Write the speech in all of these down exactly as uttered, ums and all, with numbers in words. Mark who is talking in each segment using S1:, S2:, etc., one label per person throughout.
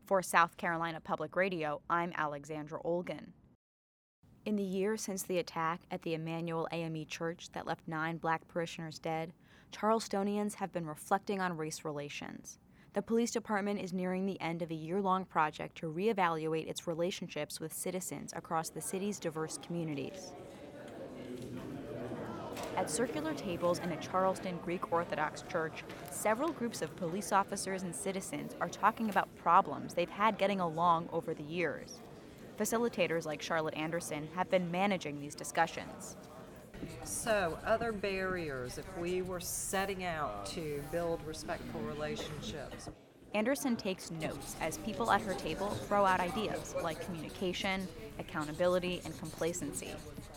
S1: For South Carolina Public Radio, I'm Alexandra Olgan. In the year since the attack at the Emmanuel A M E Church that left nine black parishioners dead, Charlestonians have been reflecting on race relations. The police department is nearing the end of a year-long project to reevaluate its relationships with citizens across the city's diverse communities. At circular tables in a Charleston Greek Orthodox church, several groups of police officers and citizens are talking about problems they've had getting along over the years. Facilitators like Charlotte Anderson have been managing these discussions.
S2: So, other barriers if we were setting out to build respectful relationships.
S1: Anderson takes notes as people at her table throw out ideas like communication, accountability, and complacency.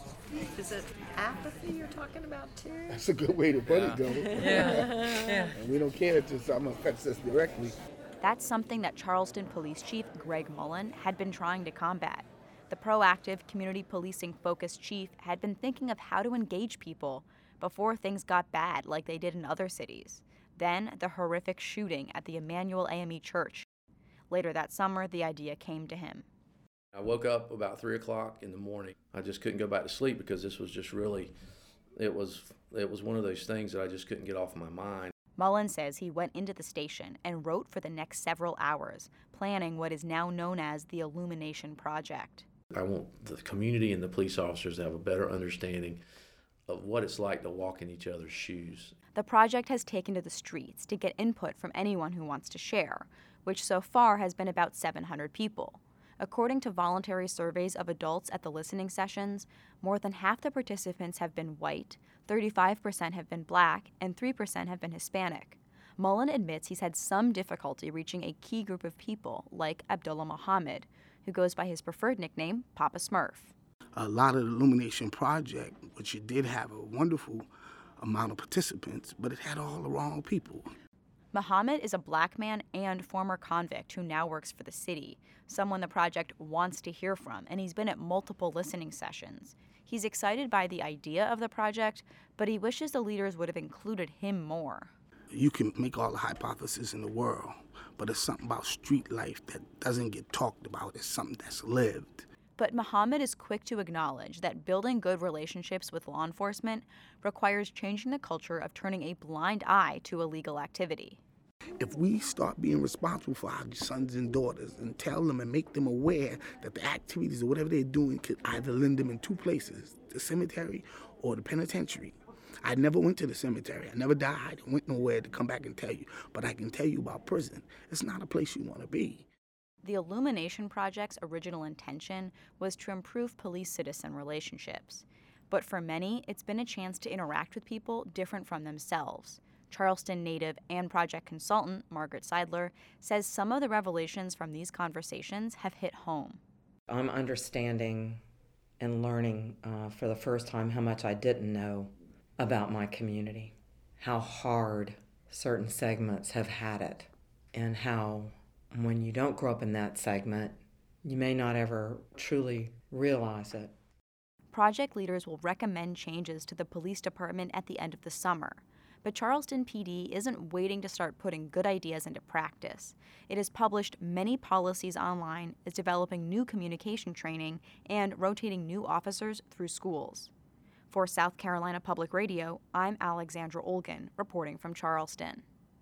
S2: Is it apathy you're talking about too?
S3: That's a good way to put
S4: yeah.
S3: it, though.
S4: Yeah. yeah.
S3: And we don't care if something affects us directly.
S1: That's something that Charleston Police Chief Greg Mullen had been trying to combat. The proactive, community policing-focused chief had been thinking of how to engage people before things got bad like they did in other cities. Then, the horrific shooting at the Emmanuel A M E Church. Later that summer, the idea came to him.
S4: I woke up about three o'clock in the morning. I just couldn't go back to sleep because this was just really, it was, it was one of those things that I just couldn't get off my mind.
S1: Mullen says he went into the station and wrote for the next several hours, planning what is now known as the Illumination Project.
S4: I want the community and the police officers to have a better understanding of what it's like to walk in each other's shoes.
S1: The project has taken to the streets to get input from anyone who wants to share, which so far has been about seven hundred people. According to voluntary surveys of adults at the listening sessions, more than half the participants have been white, thirty-five percent have been black, and three percent have been Hispanic. Mullen admits he's had some difficulty reaching a key group of people, like Abdullah Muhammad, who goes by his preferred nickname, Papa Smurf.
S3: A lot of the Illumination Project, which it did have a wonderful amount of participants, but it had all the wrong people.
S1: Muhammad is a black man and former convict who now works for the city, someone the project wants to hear from, and he's been at multiple listening sessions. He's excited by the idea of the project, but he wishes the leaders would have included him more.
S3: You can make all the hypotheses in the world, but it's something about street life that doesn't get talked about. It's something that's lived.
S1: But Muhammad is quick to acknowledge that building good relationships with law enforcement requires changing the culture of turning a blind eye to illegal activity.
S3: If we start being responsible for our sons and daughters and tell them and make them aware that the activities or whatever they're doing could either land them in two places, the cemetery or the penitentiary. I never went to the cemetery. I never died. I went nowhere to come back and tell you. But I can tell you about prison. It's not a place you want to be.
S1: The Illumination Project's original intention was to improve police-citizen relationships. But for many, it's been a chance to interact with people different from themselves. Charleston native and project consultant Margaret Seidler says some of the revelations from these conversations have hit home.
S5: I'm understanding and learning uh, for the first time how much I didn't know about my community, how hard certain segments have had it, and how when you don't grow up in that segment, you may not ever truly realize it.
S1: Project leaders will recommend changes to the police department at the end of the summer. But Charleston P D isn't waiting to start putting good ideas into practice. It has published many policies online, is developing new communication training, and rotating new officers through schools. For South Carolina Public Radio, I'm Alexandra Olgan, reporting from Charleston.